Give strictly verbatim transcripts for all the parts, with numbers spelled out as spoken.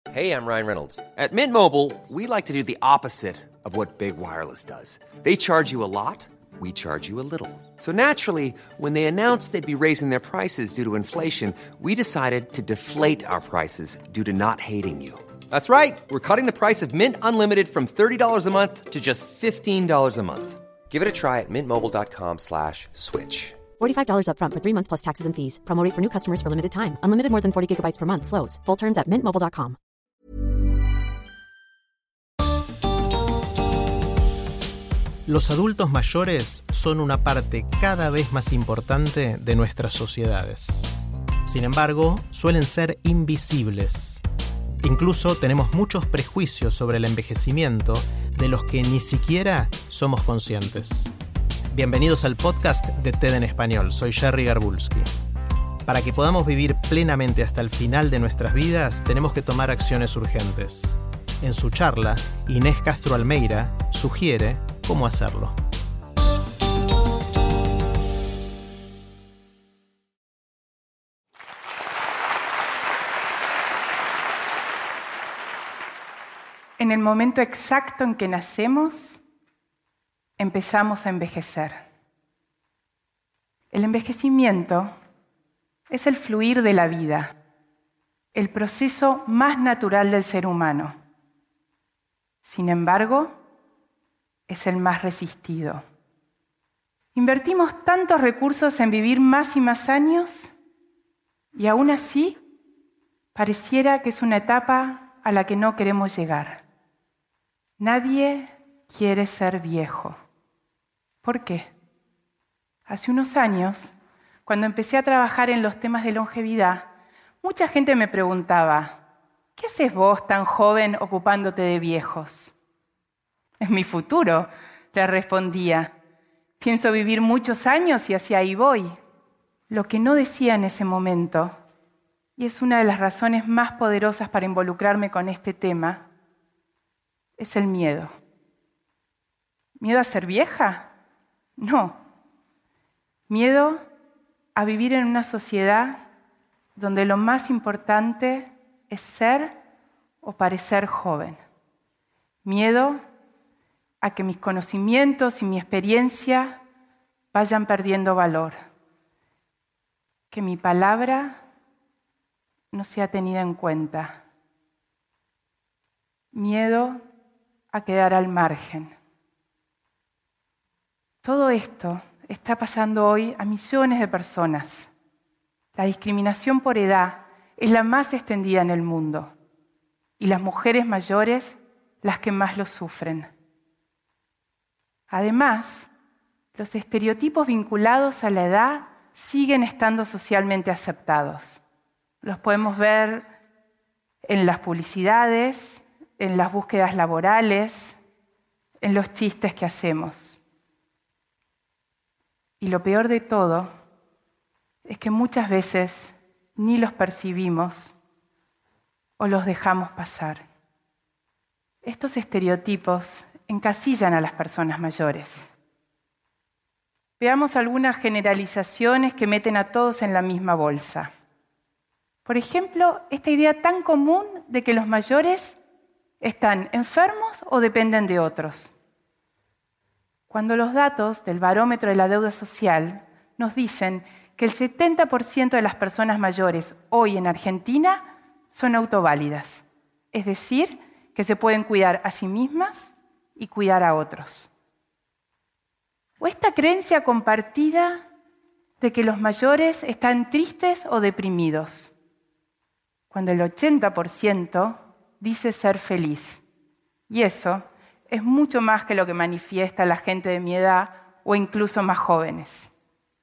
Hey, I'm Ryan Reynolds. At Mint Mobile, we like to do the opposite of what Big Wireless does. They charge you a lot, we charge you a little. So naturally, when they announced they'd be raising their prices due to inflation, we decided to deflate our prices due to not hating you. That's right. We're cutting the price of Mint Unlimited from thirty dollars a month to just fifteen dollars a month. Give it a try at mintmobile.com slash switch. forty-five dollars up front for three months plus taxes and fees. Promo rate for new customers for limited time. Unlimited more than forty gigabytes per month. Slows full terms at mint mobile dot com. Los adultos mayores son una parte cada vez más importante de nuestras sociedades. Sin embargo, suelen ser invisibles. Incluso tenemos muchos prejuicios sobre el envejecimiento de los que ni siquiera somos conscientes. Bienvenidos al podcast de TED en Español. Soy Jerry Garbulski. Para que podamos vivir plenamente hasta el final de nuestras vidas, tenemos que tomar acciones urgentes. En su charla, Inés Castro Almeida sugiere cómo hacerlo. En el momento exacto en que nacemos, empezamos a envejecer. El envejecimiento es el fluir de la vida, el proceso más natural del ser humano. Sin embargo, es el más resistido. Invertimos tantos recursos en vivir más y más años y aún así pareciera que es una etapa a la que no queremos llegar. Nadie quiere ser viejo. ¿Por qué? Hace unos años, cuando empecé a trabajar en los temas de longevidad, mucha gente me preguntaba, ¿qué haces vos tan joven ocupándote de viejos? Es mi futuro, le respondía. Pienso vivir muchos años y hacia ahí voy. Lo que no decía en ese momento, y es una de las razones más poderosas para involucrarme con este tema, es el miedo. ¿Miedo a ser vieja? No. Miedo a vivir en una sociedad donde lo más importante es ser o parecer joven. Miedo a que mis conocimientos y mi experiencia vayan perdiendo valor. Que mi palabra no sea tenida en cuenta. Miedo a quedar al margen. Todo esto está pasando hoy a millones de personas. La discriminación por edad es la más extendida en el mundo y las mujeres mayores las que más lo sufren. Además, los estereotipos vinculados a la edad siguen estando socialmente aceptados. Los podemos ver en las publicidades, en las búsquedas laborales, en los chistes que hacemos. Y lo peor de todo es que muchas veces ni los percibimos o los dejamos pasar. Estos estereotipos encasillan a las personas mayores. Veamos algunas generalizaciones que meten a todos en la misma bolsa. Por ejemplo, esta idea tan común de que los mayores están enfermos o dependen de otros. Cuando los datos del barómetro de la deuda social nos dicen que el setenta por ciento de las personas mayores hoy en Argentina son autoválidas, es decir, que se pueden cuidar a sí mismas y cuidar a otros. O esta creencia compartida de que los mayores están tristes o deprimidos, cuando el ochenta por ciento dice ser feliz. Y eso es mucho más que lo que manifiesta la gente de mi edad o incluso más jóvenes.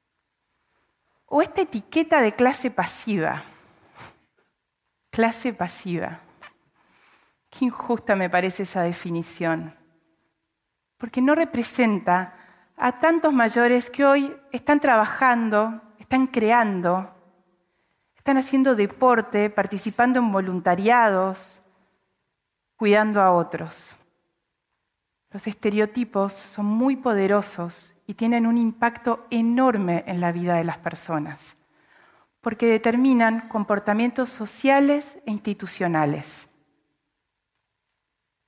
O esta etiqueta de clase pasiva. Clase pasiva. Qué injusta me parece esa definición. Porque no representa a tantos mayores que hoy están trabajando, están creando, están haciendo deporte, participando en voluntariados, cuidando a otros. Los estereotipos son muy poderosos y tienen un impacto enorme en la vida de las personas, porque determinan comportamientos sociales e institucionales.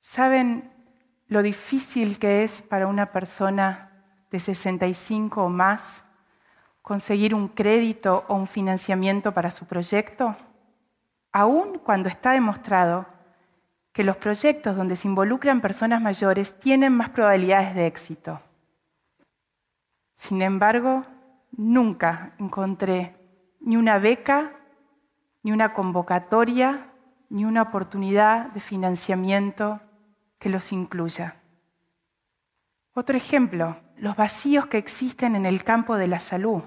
¿Saben lo difícil que es para una persona de sesenta y cinco o más conseguir un crédito o un financiamiento para su proyecto? Aún cuando está demostrado que los proyectos donde se involucran personas mayores tienen más probabilidades de éxito. Sin embargo, nunca encontré ni una beca, ni una convocatoria, ni una oportunidad de financiamiento que los incluya. Otro ejemplo, los vacíos que existen en el campo de la salud.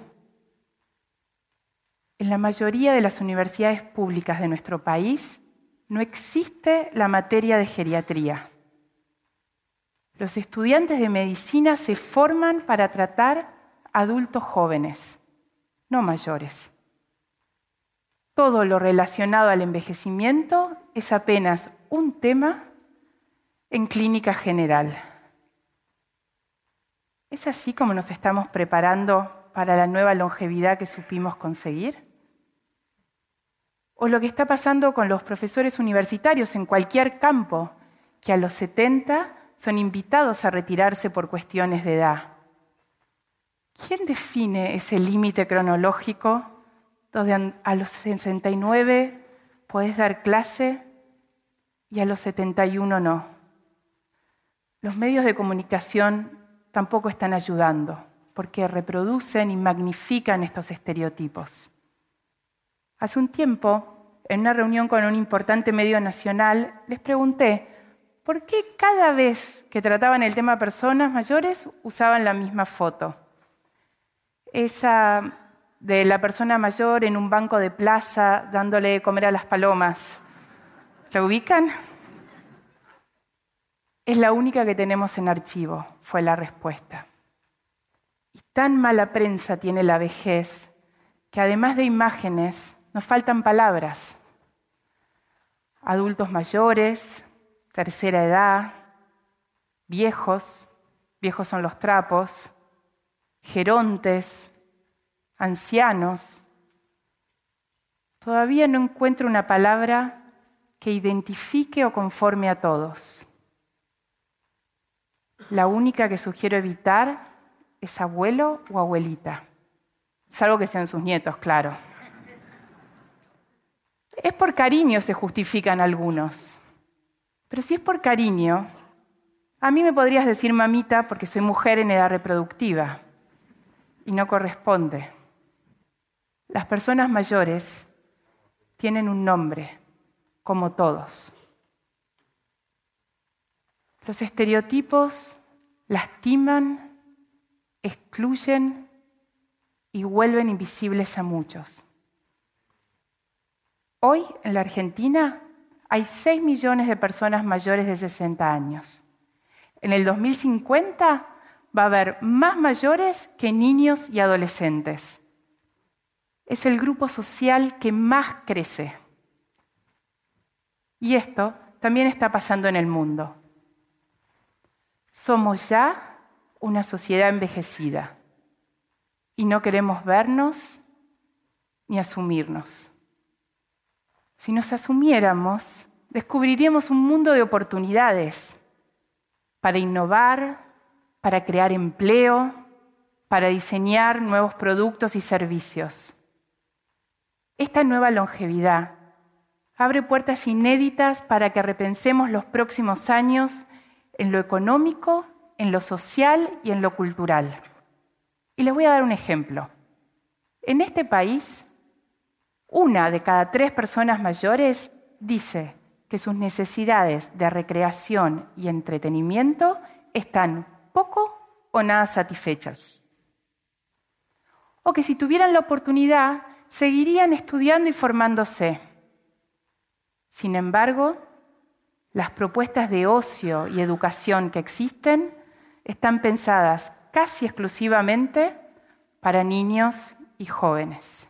En la mayoría de las universidades públicas de nuestro país no existe la materia de geriatría. Los estudiantes de medicina se forman para tratar adultos jóvenes, no mayores. Todo lo relacionado al envejecimiento es apenas un tema en clínica general. ¿Es así como nos estamos preparando para la nueva longevidad que supimos conseguir? O lo que está pasando con los profesores universitarios en cualquier campo, que a los setenta son invitados a retirarse por cuestiones de edad. ¿Quién define ese límite cronológico donde a los sesenta y nueve podés dar clase y a los setenta y uno no? Los medios de comunicación tampoco están ayudando, porque reproducen y magnifican estos estereotipos. Hace un tiempo, en una reunión con un importante medio nacional, les pregunté por qué cada vez que trataban el tema personas mayores usaban la misma foto. Esa de la persona mayor en un banco de plaza dándole de comer a las palomas. ¿La ubican? Es la única que tenemos en archivo, fue la respuesta. Y tan mala prensa tiene la vejez que además de imágenes nos faltan palabras. Adultos mayores, tercera edad, viejos, viejos son los trapos, gerontes, ancianos. Todavía no encuentro una palabra que identifique o conforme a todos. La única que sugiero evitar es abuelo o abuelita, salvo que sean sus nietos, claro. Es por cariño, se justifican algunos. Pero si es por cariño, a mí me podrías decir mamita porque soy mujer en edad reproductiva y no corresponde. Las personas mayores tienen un nombre, como todos. Los estereotipos lastiman, excluyen y vuelven invisibles a muchos. Hoy, en la Argentina, hay seis millones de personas mayores de sesenta años. En el dos mil cincuenta va a haber más mayores que niños y adolescentes. Es el grupo social que más crece. Y esto también está pasando en el mundo. Somos ya una sociedad envejecida y no queremos vernos ni asumirnos. Si nos asumiéramos, descubriríamos un mundo de oportunidades para innovar, para crear empleo, para diseñar nuevos productos y servicios. Esta nueva longevidad abre puertas inéditas para que repensemos los próximos años en lo económico, en lo social y en lo cultural. Y les voy a dar un ejemplo. En este país, una de cada tres personas mayores dice que sus necesidades de recreación y entretenimiento están poco o nada satisfechas. O que si tuvieran la oportunidad, seguirían estudiando y formándose. Sin embargo, las propuestas de ocio y educación que existen están pensadas casi exclusivamente para niños y jóvenes.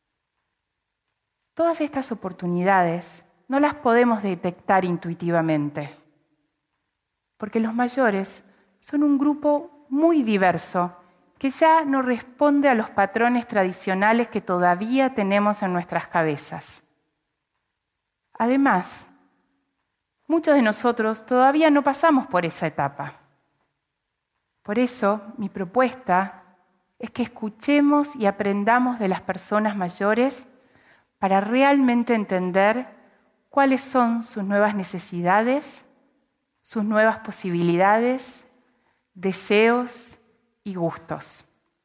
Todas estas oportunidades no las podemos detectar intuitivamente, porque los mayores son un grupo muy diverso que ya no responde a los patrones tradicionales que todavía tenemos en nuestras cabezas. Además, muchos de nosotros todavía no pasamos por esa etapa. Por eso, mi propuesta es que escuchemos y aprendamos de las personas mayores para realmente entender cuáles son sus nuevas necesidades, sus nuevas posibilidades, deseos y gustos.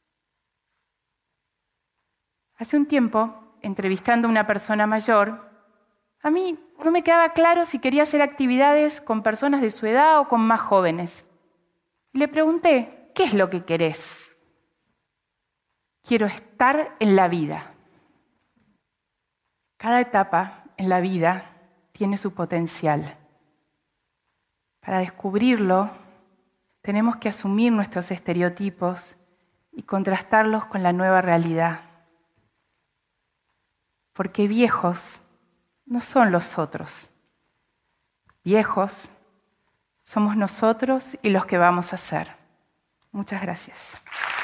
Hace un tiempo, entrevistando a una persona mayor, a mí no me quedaba claro si quería hacer actividades con personas de su edad o con más jóvenes. Y le pregunté, ¿qué es lo que querés? Quiero estar en la vida. Cada etapa en la vida tiene su potencial. Para descubrirlo, tenemos que asumir nuestros estereotipos y contrastarlos con la nueva realidad. Porque viejos no son los otros. Viejos somos nosotros y los que vamos a ser. Muchas gracias.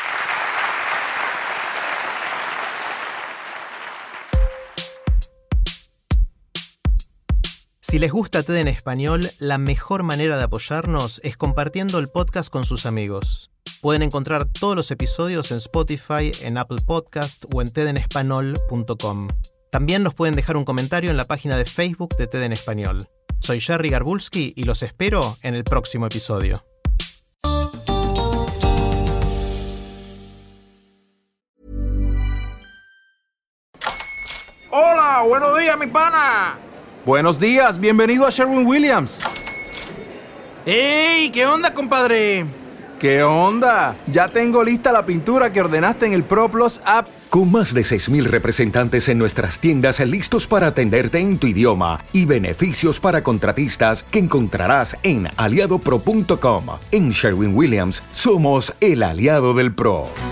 Si les gusta TED en español, la mejor manera de apoyarnos es compartiendo el podcast con sus amigos. Pueden encontrar todos los episodios en Spotify, en Apple Podcast o en ted en español punto com. También nos pueden dejar un comentario en la página de Facebook de TED en Español. Soy Jerry Garbulski y los espero en el próximo episodio. Hola, buenos días, mi pana. Buenos días, bienvenido a Sherwin-Williams. ¡Ey! ¿Qué onda, compadre? ¿Qué onda? Ya tengo lista la pintura que ordenaste en el ProPlus app. Con más de seis mil representantes en nuestras tiendas listos para atenderte en tu idioma y beneficios para contratistas que encontrarás en aliado pro punto com. En Sherwin-Williams somos el aliado del pro.